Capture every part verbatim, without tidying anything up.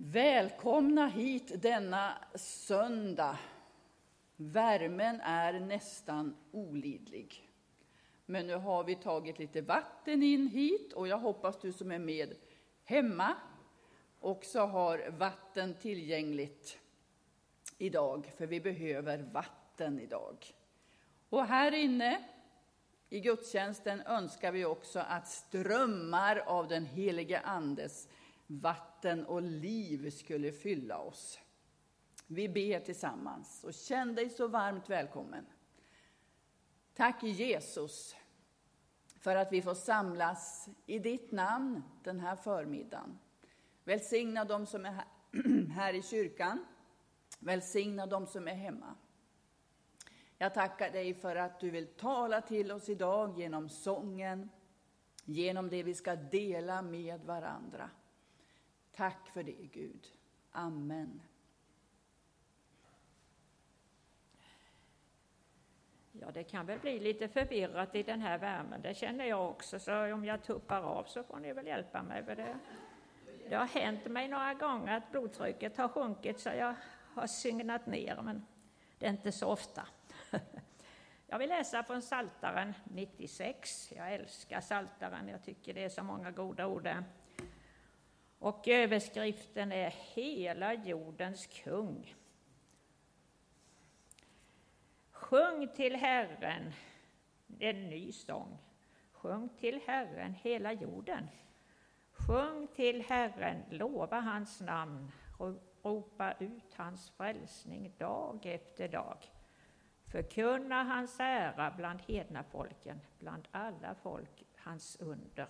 Välkomna hit denna söndag. Värmen är nästan olidlig. Men nu har vi tagit lite vatten in hit och jag hoppas du som är med hemma också har vatten tillgängligt idag. För vi behöver vatten idag. Och här inne i gudstjänsten önskar vi också att strömmar av den heliga andes vatten och liv skulle fylla oss. Vi ber tillsammans och känn dig så varmt välkommen. Tack Jesus för att vi får samlas i ditt namn den här förmiddagen. Välsigna de som är här i kyrkan. Välsigna de som är hemma. Jag tackar dig för att du vill tala till oss idag genom sången, genom det vi ska dela med varandra. Tack för det, Gud. Amen. Ja, det kan väl bli lite förvirrat i den här värmen. Det känner jag också. Så om jag tuppar av så får ni väl hjälpa mig med det. Det har hänt mig några gånger att blodtrycket har sjunkit så jag har signat ner. Men det är inte så ofta. Jag vill läsa från Psaltaren nittiosex. Jag älskar Psaltaren. Jag tycker det är så många goda ord där. Och överskriften är Hela jordens kung. Sjung till Herren en ny sång. Sjung till Herren hela jorden. Sjung till Herren, lova hans namn. Ropa ut hans frälsning dag efter dag. Förkunna hans ära bland hedna folken, bland alla folk hans under.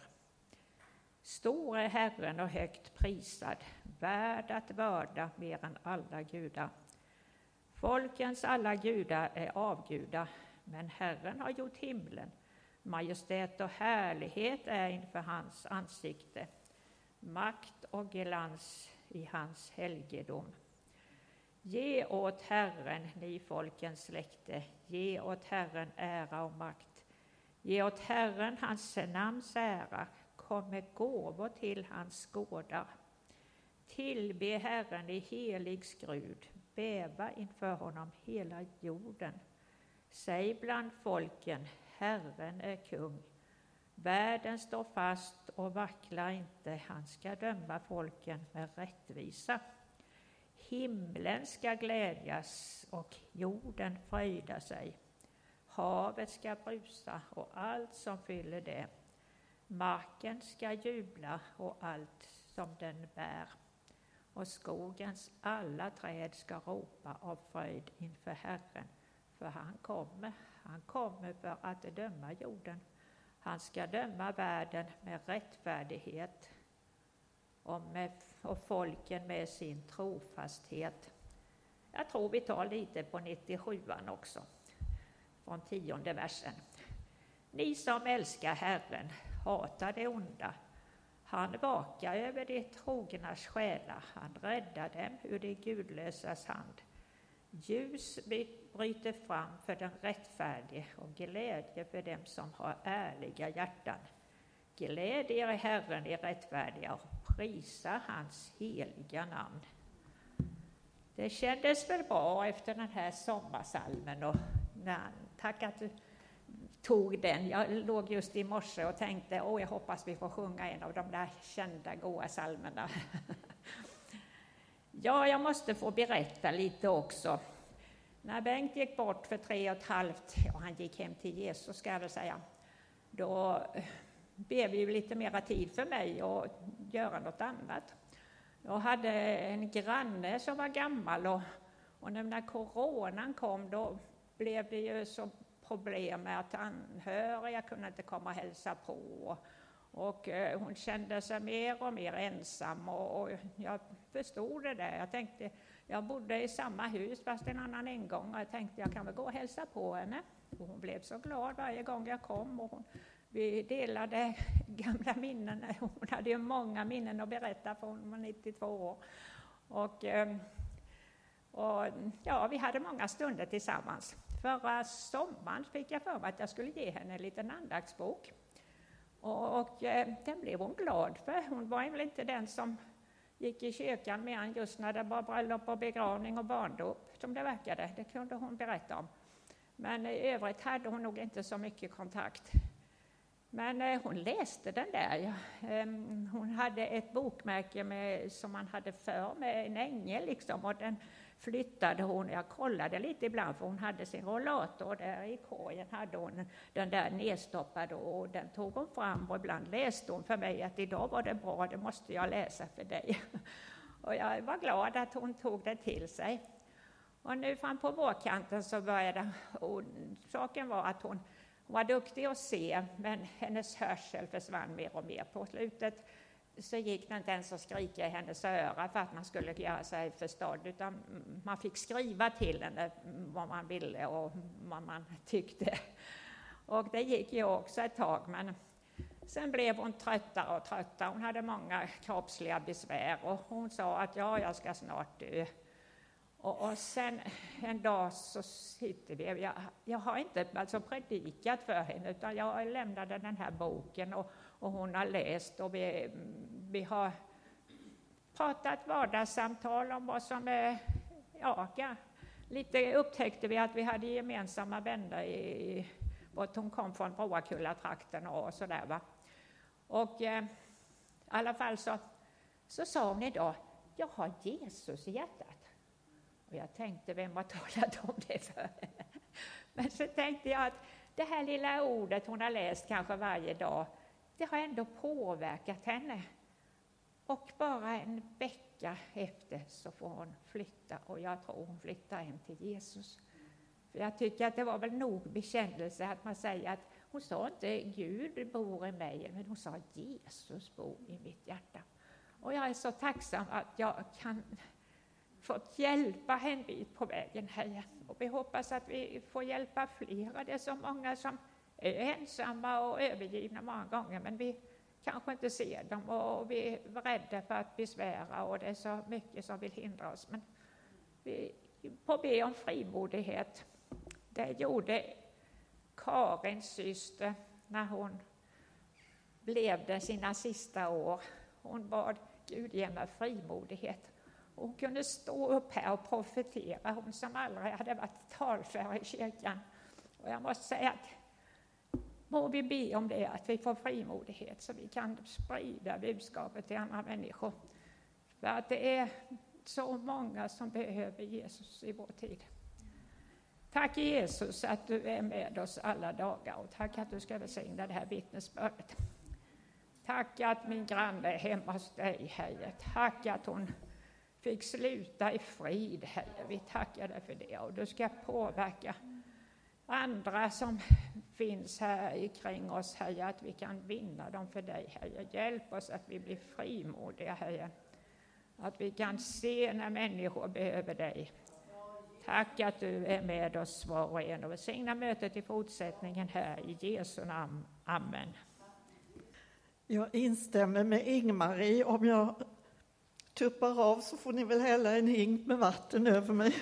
Stor är Herren och högt prisad, värd att vörda mer än alla gudar. Folkens alla gudar är avgudar, men Herren har gjort himlen. Majestät och härlighet är inför hans ansikte. Makt och glans i hans helgedom. Ge åt Herren, ni folkens släkte, ge åt Herren ära och makt. Ge åt Herren hans namns ära, kom med gåvor till hans gårdar. Tillbe Herren i helig skrud, bäva inför honom hela jorden. Säg bland folken, Herren är kung. Världen står fast och vacklar inte, han ska döma folken med rättvisa. Himlen ska glädjas och jorden fröjda sig. Havet ska brusa och allt som fyller det. Marken ska jubla och allt som den bär. Och skogens alla träd ska ropa av fröjd inför Herren. För han kommer, han kommer för att döma jorden. Han ska döma världen med rättfärdighet och, med, och folken med sin trofasthet. Jag tror vi tar lite på nittiosjuan också, från tionde versen. Ni som älskar Herren, hatar det onda. Han vakar över de trognas själar, han räddar dem ur de gudlösas hand. Ljus bryter fram för den rättfärdige och glädje för dem som har ärliga hjärtan. Gläd er i Herren i rättfärdiga och prisa hans heliga namn. Det kändes väl bra efter den här sommarsalmen och nej, tack att du tog den. Jag låg just i morse och tänkte, åh jag hoppas vi får sjunga en av de där kända goda salmerna. Ja, jag måste få berätta lite också. När Bengt gick bort för tre och ett halvt, ja han gick hem till Jesus ska jag väl säga, då blev vi lite mera tid för mig att göra något annat. Jag hade en granne som var gammal och, och när coronan kom då blev det ju så problem med att anhöriga kunde inte komma och hälsa på. Och eh, hon kände sig mer och mer ensam och, och jag förstod det där. Jag tänkte, jag bodde i samma hus fast en annan ingång och jag tänkte jag kan väl gå och hälsa på henne. Och hon blev så glad varje gång jag kom och hon, vi delade gamla minnen. Hon hade ju många minnen att berätta för hon var nittiotvå år. Och, eh, och ja, vi hade många stunder tillsammans. Förra sommaren fick jag för mig att jag skulle ge henne en liten andaktsbok. Och, och eh, den blev hon glad för. Hon var väl inte den som gick i kyrkan med han just när det var bröllop och begravning och barndop, som det verkade. Det kunde hon berätta om. Men i övrigt hade hon nog inte så mycket kontakt. Men eh, hon läste den där. Ja. Um, hon hade ett bokmärke med, som man hade för med en ängel liksom, och den flyttade hon. Jag kollade lite ibland för hon hade sin rollator där i korgen hade hon den där nedstoppad och den tog hon fram och ibland läste hon för mig att idag var det bra, det måste jag läsa för dig. Och jag var glad att hon tog det till sig. Och nu fram på vårkanten så började, och saken var att hon Hon var duktig att se, men hennes hörsel försvann mer och mer. På slutet så gick det inte ens att skrika i hennes öra för att man skulle göra sig förstådd, utan man fick skriva till henne vad man ville och vad man tyckte. Och det gick ju också ett tag, men sen blev hon tröttare och tröttare. Hon hade många kroppsliga besvär och hon sa att ja, jag ska snart dö. Och, och sen en dag så sitter vi, jag, jag har inte alltså predikat för henne utan jag lämnade den här boken och, och hon har läst och vi, vi har pratat vardagssamtal om vad som är, ja, ja, lite upptäckte vi att vi hade gemensamma vänner i, och hon kom från Broakulla-trakten och sådär va. Och eh, i alla fall så, så sa hon idag, jag har Jesus i hjärtat. Och jag tänkte, vem har talat om det för? Men så tänkte jag att det här lilla ordet hon har läst kanske varje dag, det har ändå påverkat henne. Och bara en vecka efter så får hon flytta, och jag tror hon flyttar hem till Jesus. För jag tycker att det var väl nog bekännelse att man säger att hon sa inte Gud bor i mig, men hon sa Jesus bor i mitt hjärta. Och jag är så tacksam att jag kan fått hjälpa henne bit på vägen här. Och vi hoppas att vi får hjälpa flera. Det är så många som är ensamma och övergivna många gånger, men vi kanske inte ser dem och vi är rädda för att besvära och det är så mycket som vill hindra oss. Men vi får be om frimodighet. Det gjorde Karins syster när hon levde sina sista år. Hon bad Gud ge mig frimodighet. Hon kunde stå upp här och profetera, hon som aldrig hade varit talför i kyrkan. Och jag måste säga att må vi be om det, att vi får frimodighet så vi kan sprida budskapet till andra människor. För att det är så många som behöver Jesus i vår tid. Tack Jesus att du är med oss alla dagar och tack att du ska välsigna det här vittnesbördet. Tack att min granne är hemma hos dig, Herre. Tack att hon fick sluta i frid, Herre. Vi tackar dig för det. Och du ska påverka andra som finns här kring oss, Herre, att vi kan vinna dem för dig, Herre. Hjälp oss att vi blir frimodiga, Herre. Att vi kan se när människor behöver dig. Tack att du är med oss var och en och välsigna mötet i fortsättningen här i Jesu namn. Amen. Jag instämmer med Ingmarie. Om jag tuppar av så får ni väl hälla en hink med vatten över mig.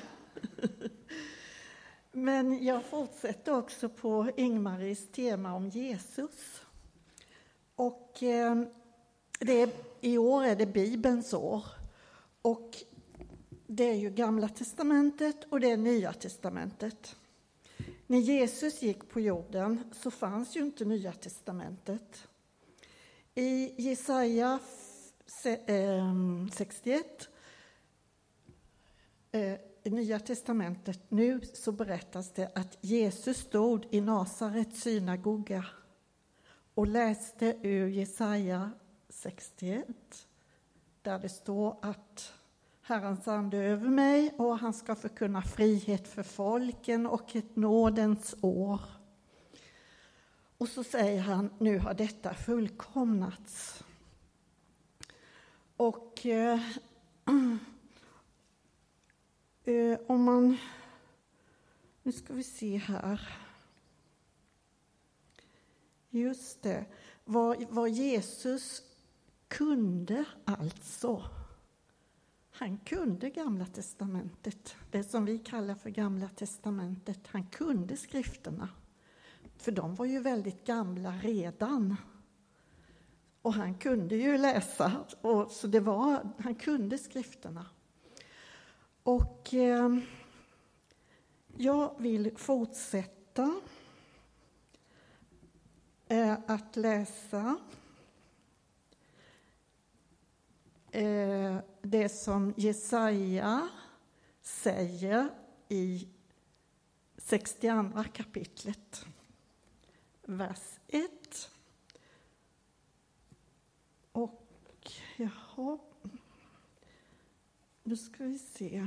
Men jag fortsätter också på Ingmaries tema om Jesus. Och eh, det är, i år är det Bibelns år. Och det är ju Gamla testamentet och det är Nya testamentet. När Jesus gick på jorden så fanns ju inte Nya testamentet. I Jesaja sextioett, i Nya testamentet nu, så berättas det att Jesus stod i Nasarets synagoga och läste ur Jesaja sextioett, där det står att Herrens ande över mig och han ska förkunna frihet för folken och ett nådens år. Och så säger han, nu har detta fullkomnats. Och eh, eh, om man, nu ska vi se här. Just det, vad, vad Jesus kunde alltså. Han kunde Gamla testamentet, det som vi kallar för Gamla testamentet. Han kunde skrifterna, för de var ju väldigt gamla redan. Och han kunde ju läsa, och så det var, han kunde skrifterna. Och eh, jag vill fortsätta eh, att läsa eh, det som Jesaja säger i sextioandra kapitlet, vers ett. Och jaha, nu ska vi se.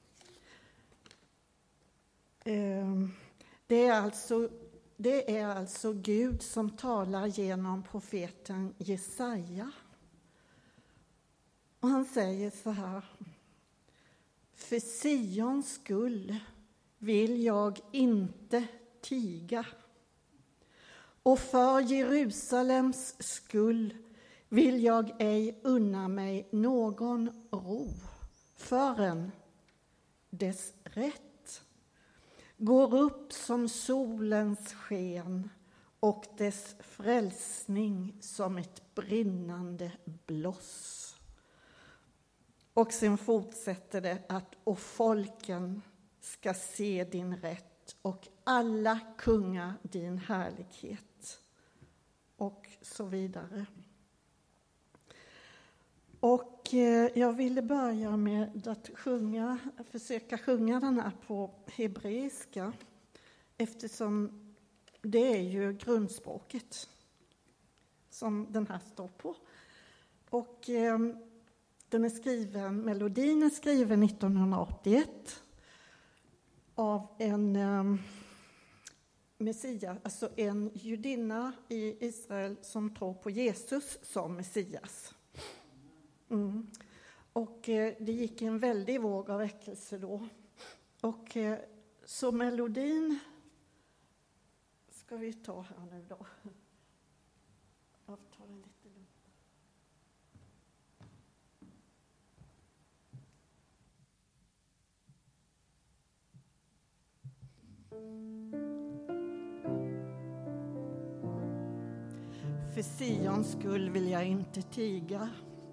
Det är alltså, det är alltså Gud som talar genom profeten Jesaja. Och han säger så här: för Sions skull vill jag inte tiga, och för Jerusalems skull vill jag ej unna mig någon ro, förrän dess rätt går upp som solens sken och dess frälsning som ett brinnande bloss. Och sen fortsätter det att och folken ska se din rätt och alla kungar din härlighet, och så vidare. Och jag ville börja med att sjunga, försöka sjunga den här på hebreiska, eftersom det är ju grundspråket som den här står på. Och eh, den är skriven, melodin är skriven nittonhundraåttioett av en eh, Messias, alltså en judinna i Israel som tror på Jesus som Messias. Mm. Och eh, det gick en väldig våg av väckelse då. Och eh, så melodin ska vi ta här nu då. Jag tar den lite lugnt. För Sions skull vill jag inte tiga.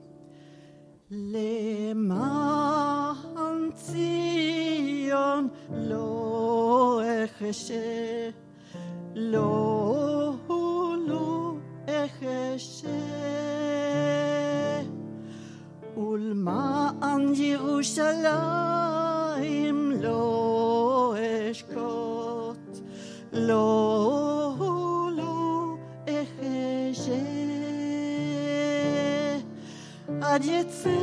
Leman Sion lo echeshe, lo lo echeshe, ulman Jerusalem lo eshkot, lo lo echeshe. Ad yetze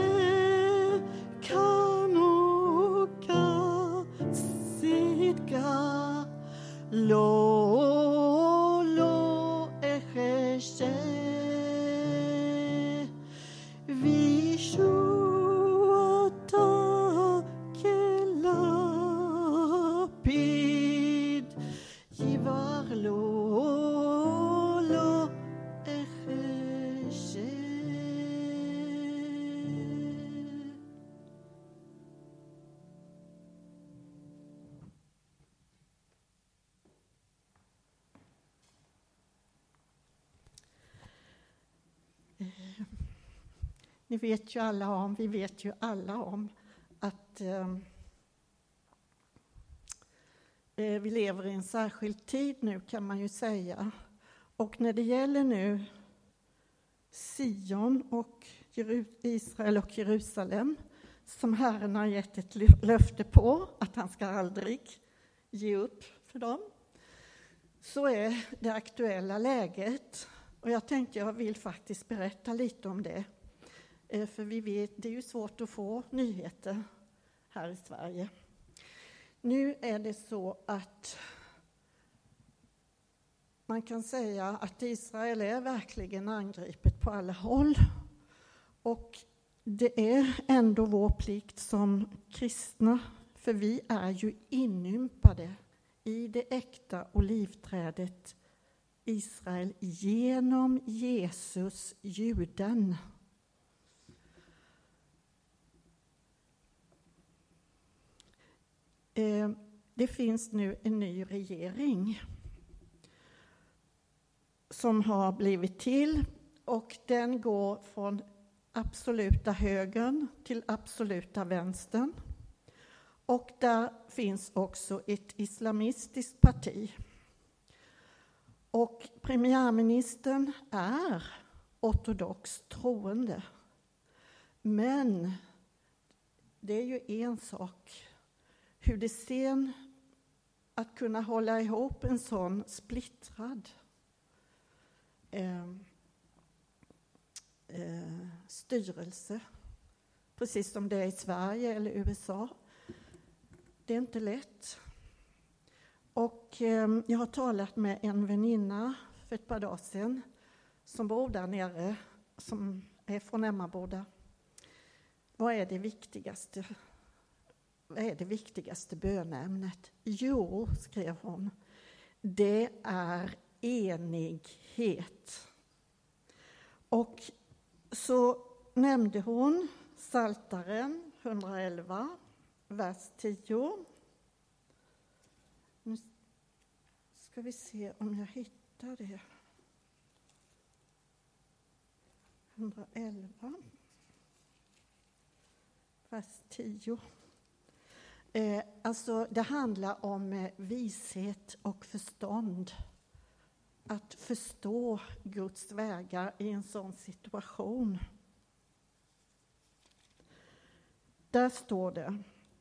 kanuka sidga, lo lo echeshe, vishuata kelapid, jivar lo lo echeshe. Ni vet ju alla om, vi vet ju alla om att eh, vi lever i en särskild tid nu, kan man ju säga. Och när det gäller nu Sion och Israel och Jerusalem, som Herren har gett ett löfte på att han ska aldrig ge upp för dem, så är det aktuella läget. Och jag tänkte jag vill faktiskt berätta lite om det. För vi vet, det är ju svårt att få nyheter här i Sverige. Nu är det så att man kan säga att Israel är verkligen angripet på alla håll. Och det är ändå vår plikt som kristna, för vi är ju inympade i det äkta olivträdet Israel genom Jesus, juden. Det finns nu en ny regering som har blivit till och den går från absoluta högern till absoluta vänstern. Och där finns också ett islamistiskt parti. Och premiärministern är ortodox troende. Men det är ju en sak. Hur det sen att kunna hålla ihop en sån splittrad eh, eh, styrelse. Precis som det är i Sverige eller U S A. Det är inte lätt. Och eh, jag har talat med en väninna för ett par dagar sedan som bor där nere, som är från Emmaboda. Vad är det viktigaste? Vad är det viktigaste bönämnet? Jo, skrev hon, det är enighet. Och så nämnde hon Psaltaren hundraelva, vers tio. Nu ska vi se om jag hittar det. hundraelva, vers tio. Eh, alltså det handlar om eh, vishet och förstånd. Att förstå Guds vägar i en sån situation. Där står det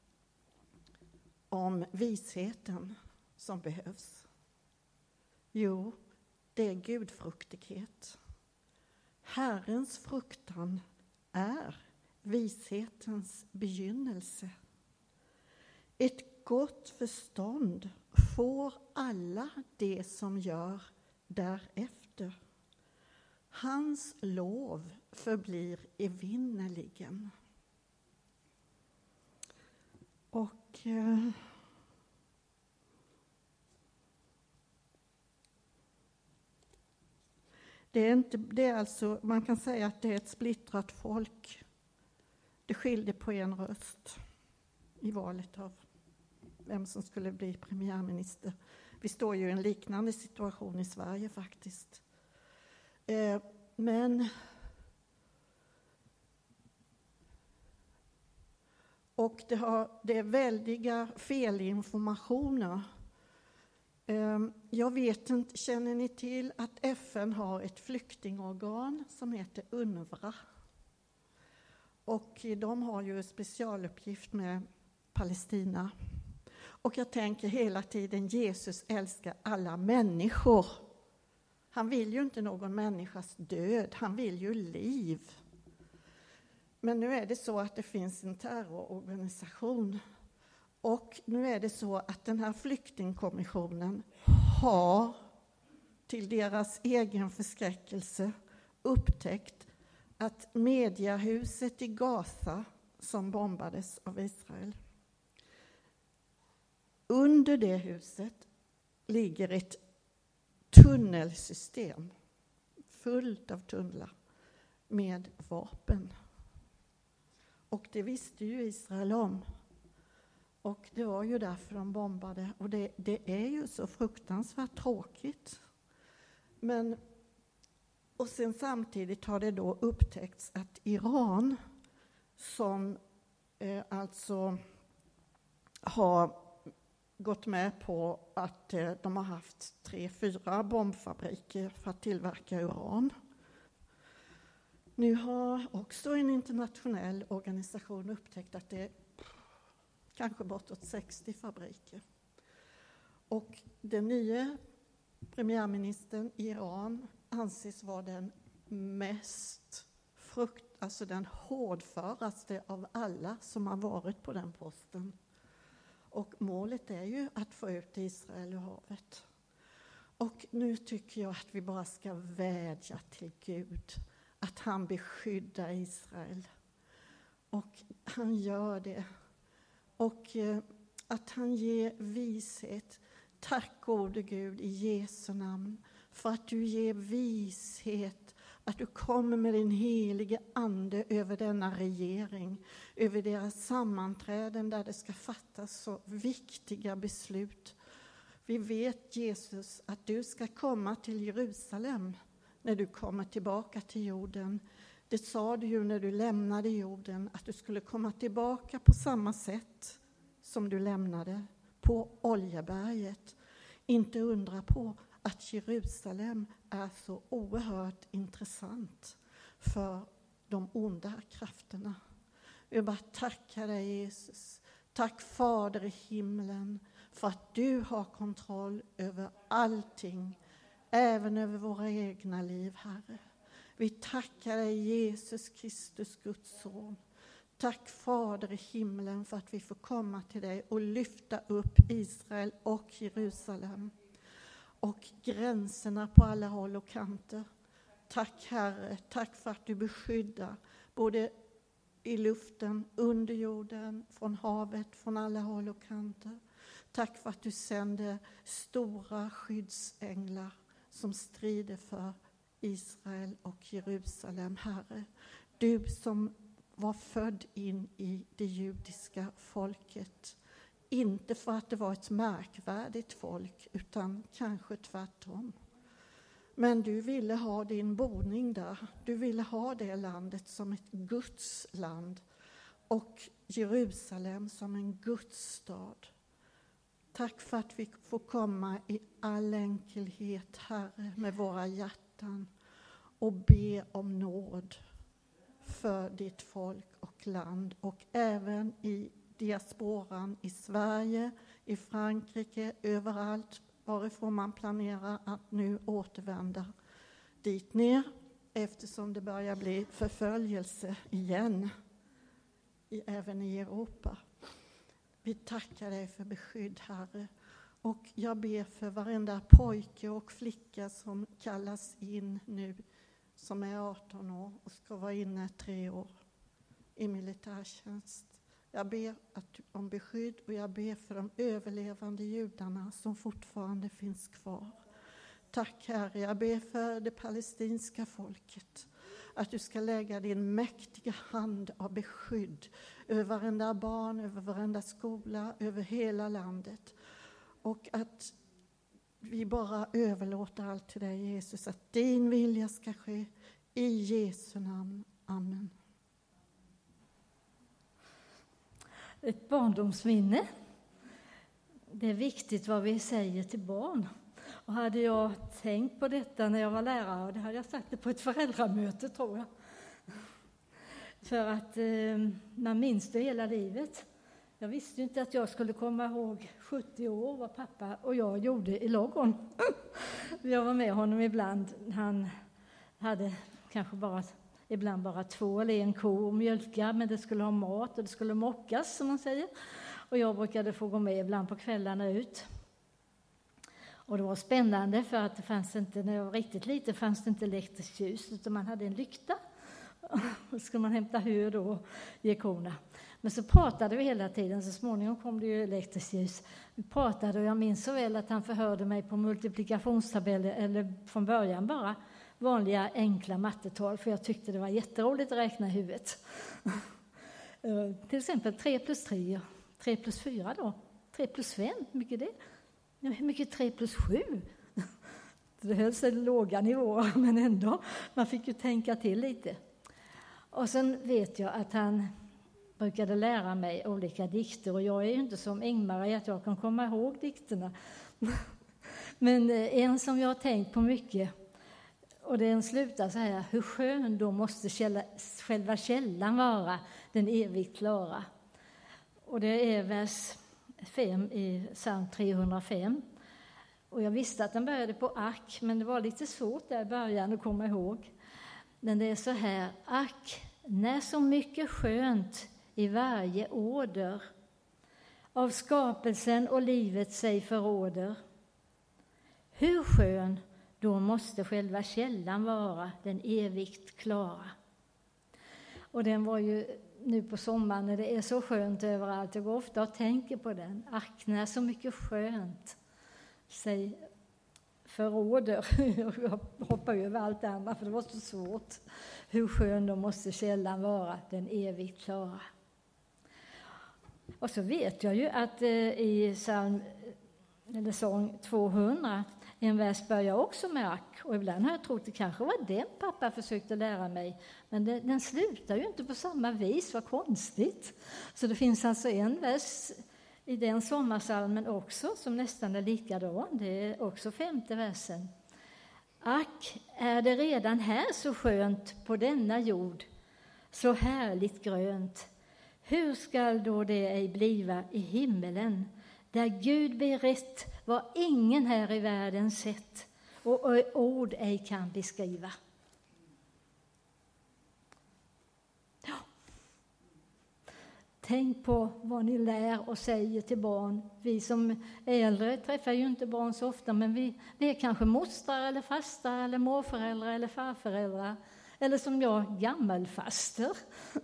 om visheten som behövs. Jo, det är gudfruktighet. Herrens fruktan är vishetens begynnelse. Ett gott förstånd får alla det som gör därefter. Hans lov förblir evinnerligen. Och eh, det är inte, det är alltså, man kan säga att det är ett splittrat folk. Det skilde på en röst i valet av vem som skulle bli premiärminister. Vi står ju i en liknande situation i Sverige faktiskt. Eh, men och det, har, det är väldiga felinformationer. Eh, jag vet inte, känner ni till att F N har ett flyktingorgan som heter UNRWA? Och de har ju specialuppgift med Palestina. Och jag tänker hela tiden, Jesus älskar alla människor. Han vill ju inte någon människas död, han vill ju liv. Men nu är det så att det finns en terrororganisation. Och nu är det så att den här flyktingkommissionen har till deras egen förskräckelse upptäckt att mediahuset i Gaza som bombades av Israel. Under det huset ligger ett tunnelsystem fullt av tunnlar med vapen. Och det visste ju Israel om. Och det var ju därför de bombade. Och det, det är ju så fruktansvärt tråkigt. Men, och sen samtidigt har det då upptäckts att Iran, som eh, alltså har gått med på att eh, de har haft tre, fyra bombfabriker för att tillverka uran. Nu har också en internationell organisation upptäckt att det är kanske bortåt sextio fabriker. Och den nya premiärministern i Iran anses vara den mest frukt, alltså den hårdföraste av alla som har varit på den posten. Och målet är ju att få ut Israel ur havet. Och nu tycker jag att vi bara ska vädja till Gud att han beskyddar Israel. Och han gör det. Och eh, att han ger vishet. Tack gode Gud i Jesu namn för att du ger vishet. Att du kommer med din helige ande över denna regering. Över deras sammanträden där det ska fattas så viktiga beslut. Vi vet Jesus att du ska komma till Jerusalem när du kommer tillbaka till jorden. Det sa du ju när du lämnade jorden, att du skulle komma tillbaka på samma sätt som du lämnade på Oljeberget. Inte undra på att Jerusalem är så oerhört intressant för de onda krafterna. Jag bara tackar dig, Jesus. Tack Fader i himlen för att du har kontroll över allting, även över våra egna liv, Herre. Vi tackar dig, Jesus Kristus, Guds son. Tack Fader i himlen för att vi får komma till dig och lyfta upp Israel och Jerusalem och gränserna på alla håll och kanter. Tack Herre, tack för att du beskyddar både i luften, under jorden, från havet, från alla håll och kanter. Tack för att du sänder stora skyddsänglar som strider för Israel och Jerusalem, Herre. Du som var född in i det judiska folket. Inte för att det var ett märkvärdigt folk, utan kanske tvärtom. Men du ville ha din boning där. Du ville ha det landet som ett Guds land. Och Jerusalem som en Guds stad. Tack för att vi får komma i all enkelhet, Herre, med våra hjärtan. Och be om nåd för ditt folk och land. Och även i diasporan i Sverige, i Frankrike, överallt varifrån man planerar att nu återvända dit ner, eftersom det börjar bli förföljelse igen, i, även i Europa. Vi tackar dig för beskydd, Herre. Och jag ber för varenda pojke och flicka som kallas in nu, som är arton år och ska vara inne tre år i militärtjänst. Jag ber att, om beskydd, och jag ber för de överlevande judarna som fortfarande finns kvar. Tack Herre, jag ber för det palestinska folket. Att du ska lägga din mäktiga hand av beskydd över varenda barn, över varenda skola, över hela landet. Och att vi bara överlåter allt till dig, Jesus, att din vilja ska ske i Jesu namn. Amen. Ett barndomsminne. Det är viktigt vad vi säger till barn. Och hade jag tänkt på detta när jag var lärare, det hade jag sagt det på ett föräldramöte, tror jag. För att eh, man minns det hela livet. Jag visste inte att jag skulle komma ihåg sjuttio år vad pappa och jag gjorde i Loggon. Jag var med honom ibland. Han hade kanske bara, ibland bara två eller en ko och mjölka, men det skulle ha mat och det skulle mockas, som man säger. Och jag brukade få gå med ibland på kvällarna ut. Och det var spännande, för att det fanns inte, när jag var riktigt liten fanns det inte elektriskt ljus, utan man hade en lykta. Och skulle man hämta hö då och ge korna. Men så pratade vi hela tiden, så småningom kom det ju elektriskt ljus. Vi pratade, och jag minns så väl att han förhörde mig på multiplikationstabeller, eller från början bara vanliga enkla mattetal, för jag tyckte det var jätteroligt att räkna i huvudet. Till exempel tre plus tre, tre plus fyra då, tre plus fem, hur mycket är det? Ja, hur mycket tre plus sju? Det höll sig låga nivåer, men ändå, man fick ju tänka till lite. Och sen vet jag att han brukade lära mig olika dikter, och jag är ju inte som Ingmar att jag kan komma ihåg dikterna. Men en som jag har tänkt på mycket, och den slutar så här: hur skön då måste källa, själva källan vara, den evigt klara. Och det är vers fem i psalm trehundrafem. Och jag visste att den började på ack, men det var lite svårt där i början att komma ihåg. Men det är så här: ack, när så mycket skönt i varje åder av skapelsen och livet sig förråder. Hur skön då måste själva källan vara, den evigt klara. Och den var ju nu på sommaren när det är så skönt överallt. Jag går ofta och tänker på den. Ack, när så mycket skönt sig förråder. Jag hoppar över allt det andra för det var så svårt. Hur skön då måste källan vara, den evigt klara. Och så vet jag ju att eh, i psalm, eller sång tvåhundra, En vers börjar också med ack, och ibland har jag trott det kanske var den pappa försökte lära mig. Men det, den slutar ju inte på samma vis, vad konstigt. Så det finns alltså en vers i den sommarsalmen också som nästan är likadan. Det är också femte versen. Ack, är det redan här så skönt på denna jord, så härligt grönt. Hur skall då det ej bliva i himmelen, där Gud berett vad ingen här i världen sett och ord ej kan beskriva. Ja. Tänk på vad ni lär och säger till barn. Vi som är äldre träffar ju inte barn så ofta, men vi, vi är kanske mostrar eller fastrar eller morföräldrar eller farföräldrar. Eller som jag, gammelfaster.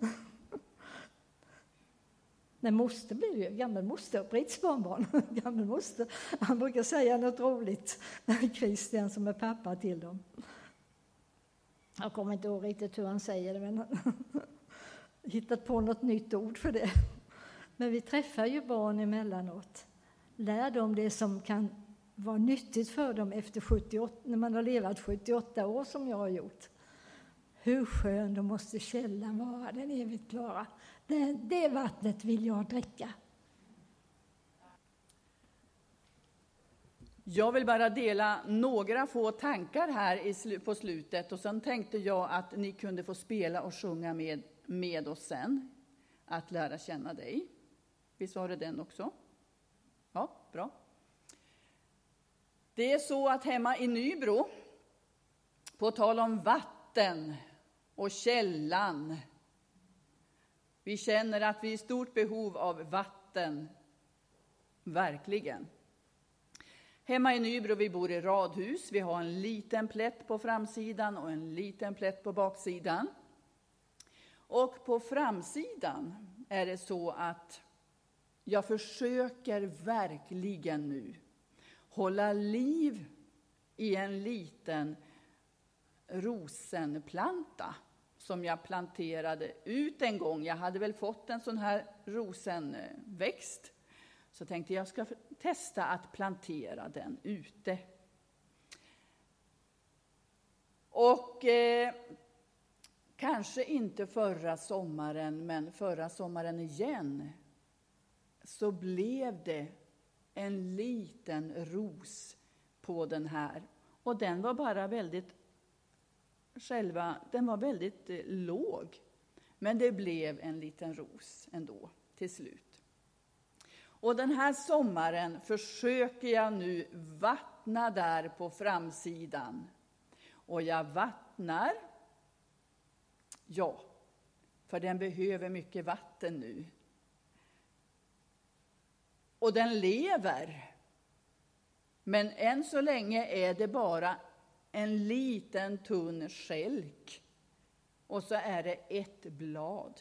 Nej, moster blir ju gammelmoster, Britts barnbarn. Gammelmoster. Han brukar säga något roligt, Christian som är pappa till dem. Jag kommer inte ihåg riktigt hur han säger det, men hittat på något nytt ord för det. Men vi träffar ju barn emellanåt. Lär dem det som kan vara nyttigt för dem efter sjuttioåtta, när man har levat sjuttioåtta år som jag har gjort. Hur skön då måste källan vara, den evigt klara. Det, det vattnet vill jag dricka. Jag vill bara dela några få tankar här i sl- på slutet. Och sen tänkte jag att ni kunde få spela och sjunga med, med oss sen. Att lära känna dig. Visst var det den också? Ja, bra. Det är så att hemma i Nybro, på tal om vatten och källan, vi känner att vi är i stort behov av vatten, verkligen. Hemma i Nybro, vi bor i radhus, vi har en liten plätt på framsidan och en liten plätt på baksidan. Och på framsidan är det så att jag försöker verkligen nu hålla liv i en liten rosenplanta som jag planterade ut en gång. Jag hade väl fått en sån här rosenväxt. Så tänkte jag ska testa att plantera den ute. Och eh, kanske inte förra sommaren, men förra sommaren igen, så blev det en liten ros på den här. Och den var bara väldigt själva, den var väldigt eh, låg. Men det blev en liten ros ändå till slut. Och den här sommaren försöker jag nu vattna där på framsidan. Och jag vattnar, ja, för den behöver mycket vatten nu. Och den lever. Men än så länge är det bara en liten tunn skälk. Och så är det ett blad.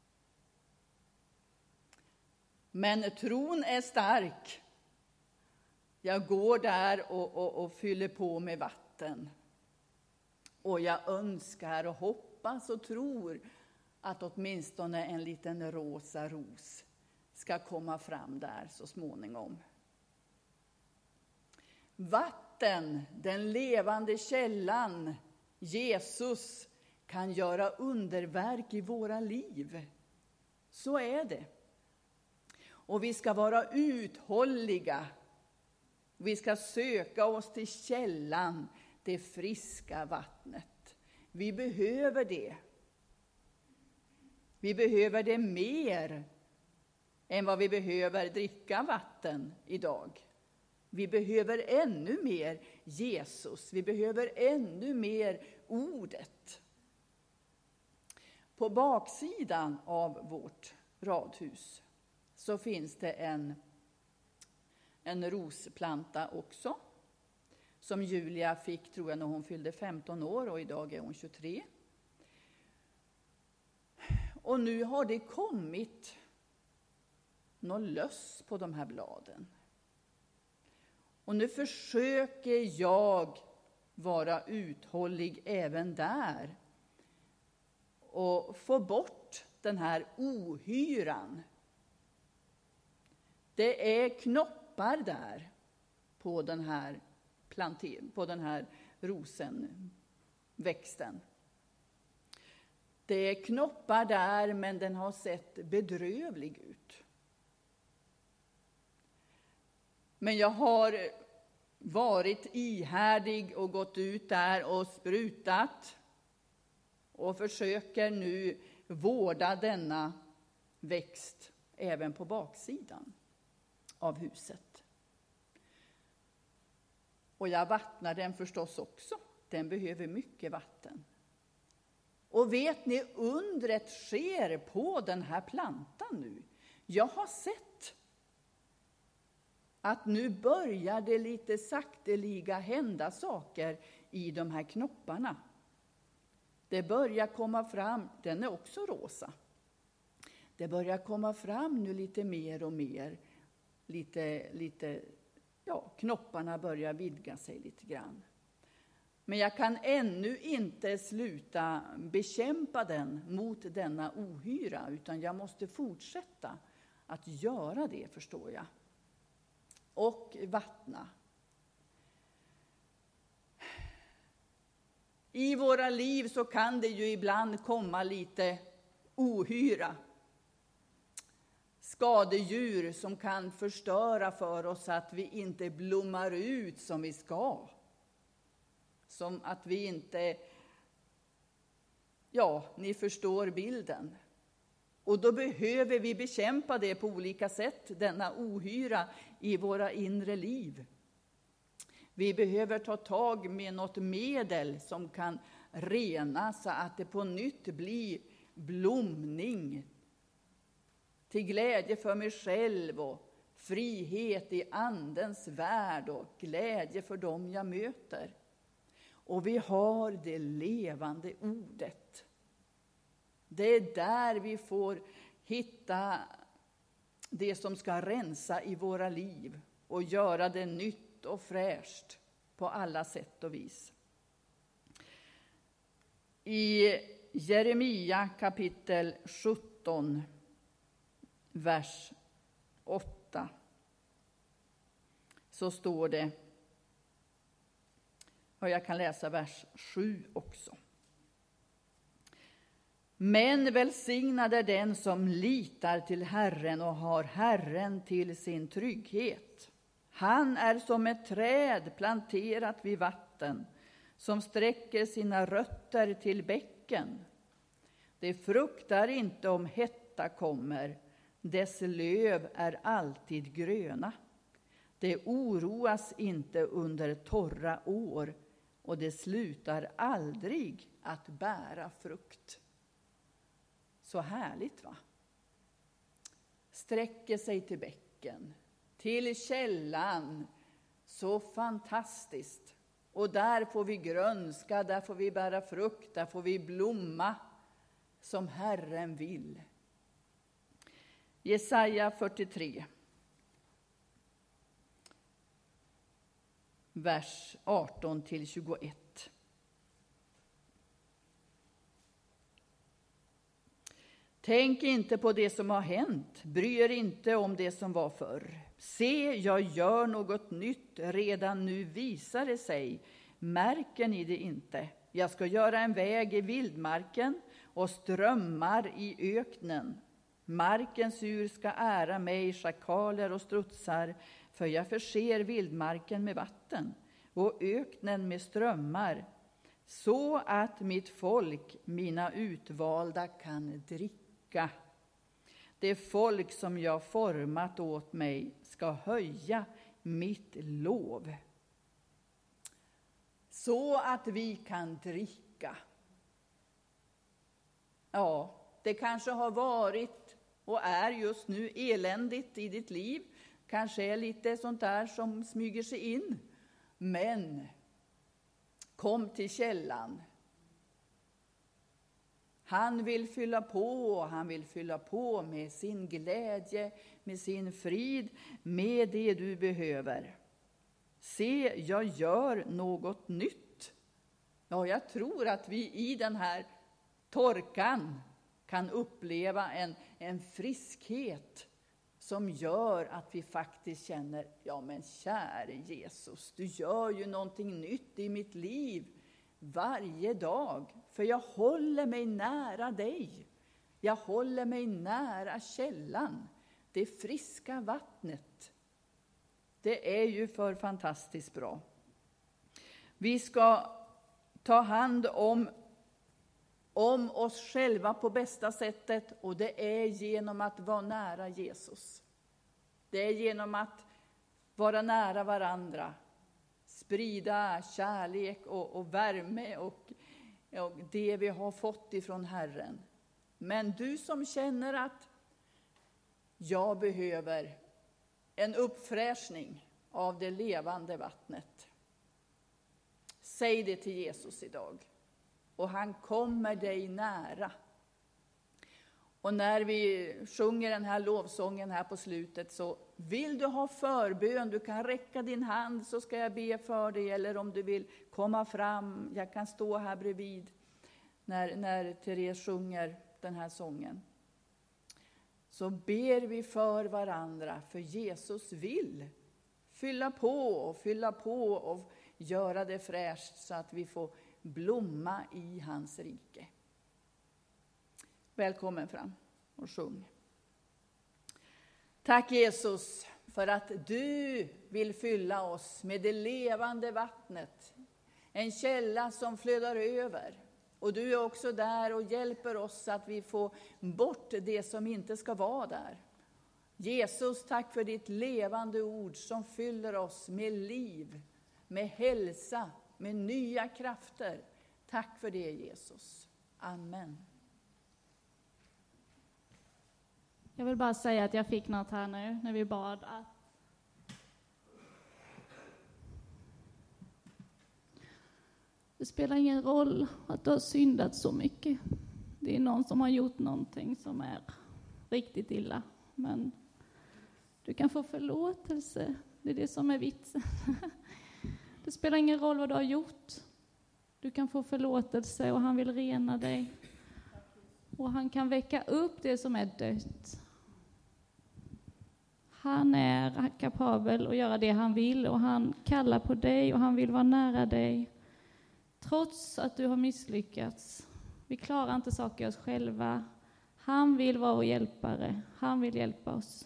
Men tron är stark. Jag går där och, och, och fyller på med vatten. Och jag önskar och hoppas och tror att åtminstone en liten rosa ros ska komma fram där så småningom. Vatten, den levande källan, Jesus, kan göra underverk i våra liv. Så är det. Och vi ska vara uthålliga. Vi ska söka oss till källan, det friska vattnet. Vi behöver det. Vi behöver det mer än vad vi behöver dricka vatten idag. Vi behöver ännu mer Jesus. Vi behöver ännu mer ordet. På baksidan av vårt radhus så finns det en, en rosplanta också. Som Julia fick, tror jag, när hon fyllde femton år, och idag är hon tjugotre. Och nu har det kommit något löss på de här bladen. Och nu försöker jag vara uthållig även där. Och få bort den här ohyran. Det är knoppar där på den här planter, på den här rosenväxten. Det är knoppar där, men den har sett bedrövlig ut. Men jag har varit ihärdig och gått ut där och sprutat och försöker nu vårda denna växt även på baksidan av huset. Och jag vattnar den förstås också. Den behöver mycket vatten. Och vet ni, undret sker på den här plantan nu. Jag har sett att nu börjar det lite sakteliga hända saker i de här knopparna. Det börjar komma fram, den är också rosa. Det börjar komma fram nu lite mer och mer. Lite, lite, ja, knopparna börjar vidga sig lite grann. Men jag kan ännu inte sluta bekämpa den mot denna ohyra, utan jag måste fortsätta att göra det, förstår jag. Och vattna. I våra liv så kan det ju ibland komma lite ohyra. Skadedjur som kan förstöra för oss att vi inte blommar ut som vi ska. Som att vi inte, ja, ni förstår bilden. Och då behöver vi bekämpa det på olika sätt, denna ohyra i våra inre liv. Vi behöver ta tag med något medel som kan rena så att det på nytt blir blomning. Till glädje för mig själv och frihet i andens värld och glädje för dem jag möter. Och vi har det levande ordet. Det är där vi får hitta det som ska rensa i våra liv och göra det nytt och fräscht på alla sätt och vis. I Jeremia kapitel sjutton, vers åtta, så står det, och jag kan läsa vers sju också. Men välsignad är den som litar till Herren och har Herren till sin trygghet. Han är som ett träd planterat vid vatten, som sträcker sina rötter till bäcken. Det fruktar inte om hetta kommer, dess löv är alltid gröna. Det oroas inte under torra år, och det slutar aldrig att bära frukt. Så härligt, va? Sträcker sig till bäcken, till källan. Så fantastiskt. Och där får vi grönska, där får vi bära frukt, där får vi blomma som Herren vill. Jesaja fyrtiotre. Vers arton till tjugoett. Tänk inte på det som har hänt, bry er inte om det som var förr. Se, jag gör något nytt, redan nu visar det sig. Märker ni det inte? Jag ska göra en väg i vildmarken och strömmar i öknen. Markens djur ska ära mig, schakaler och strutsar, för jag förser vildmarken med vatten och öknen med strömmar, så att mitt folk, mina utvalda, kan dricka. Det folk som jag format åt mig ska höja mitt lov, så att vi kan dricka. Ja, det kanske har varit och är just nu eländigt i ditt liv. Kanske är lite sånt där som smyger sig in. Men kom till källan. Han vill fylla på, han vill fylla på med sin glädje, med sin frid, med det du behöver. Se, jag gör något nytt. Ja, jag tror att vi i den här torkan kan uppleva en, en friskhet som gör att vi faktiskt känner, ja men käre Jesus, du gör ju någonting nytt i mitt liv varje dag. För jag håller mig nära dig. Jag håller mig nära källan, det friska vattnet. Det är ju för fantastiskt bra. Vi ska ta hand om, om oss själva på bästa sättet, och det är genom att vara nära Jesus. Det är genom att vara nära varandra, sprida kärlek och, och värme och, och det vi har fått ifrån Herren. Men du som känner att jag behöver en uppfräschning av det levande vattnet, säg det till Jesus idag. Och han kommer dig nära. Och när vi sjunger den här lovsången här på slutet, så vill du ha förbön, du kan räcka din hand så ska jag be för dig. Eller om du vill komma fram, jag kan stå här bredvid när, när Therese sjunger den här sången. Så ber vi för varandra, för Jesus vill fylla på och fylla på och göra det fräscht så att vi får blomma i hans rike. Välkommen fram och sjung. Tack Jesus för att du vill fylla oss med det levande vattnet. En källa som flödar över. Och du är också där och hjälper oss att vi får bort det som inte ska vara där. Jesus, tack för ditt levande ord som fyller oss med liv, med hälsa, med nya krafter. Tack för det Jesus. Amen. Jag vill bara säga att jag fick något här nu när vi bad. Att det spelar ingen roll att du har syndat så mycket. Det är någon som har gjort någonting som är riktigt illa. Men du kan få förlåtelse. Det är det som är vitsen. Det spelar ingen roll vad du har gjort. Du kan få förlåtelse och han vill rena dig. Och han kan väcka upp det som är dött. Han är kapabel att göra det han vill och han kallar på dig och han vill vara nära dig. Trots att du har misslyckats. Vi klarar inte saker oss själva. Han vill vara vår hjälpare. Han vill hjälpa oss.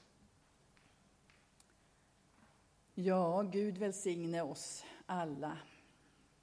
Ja, Gud välsigne oss alla.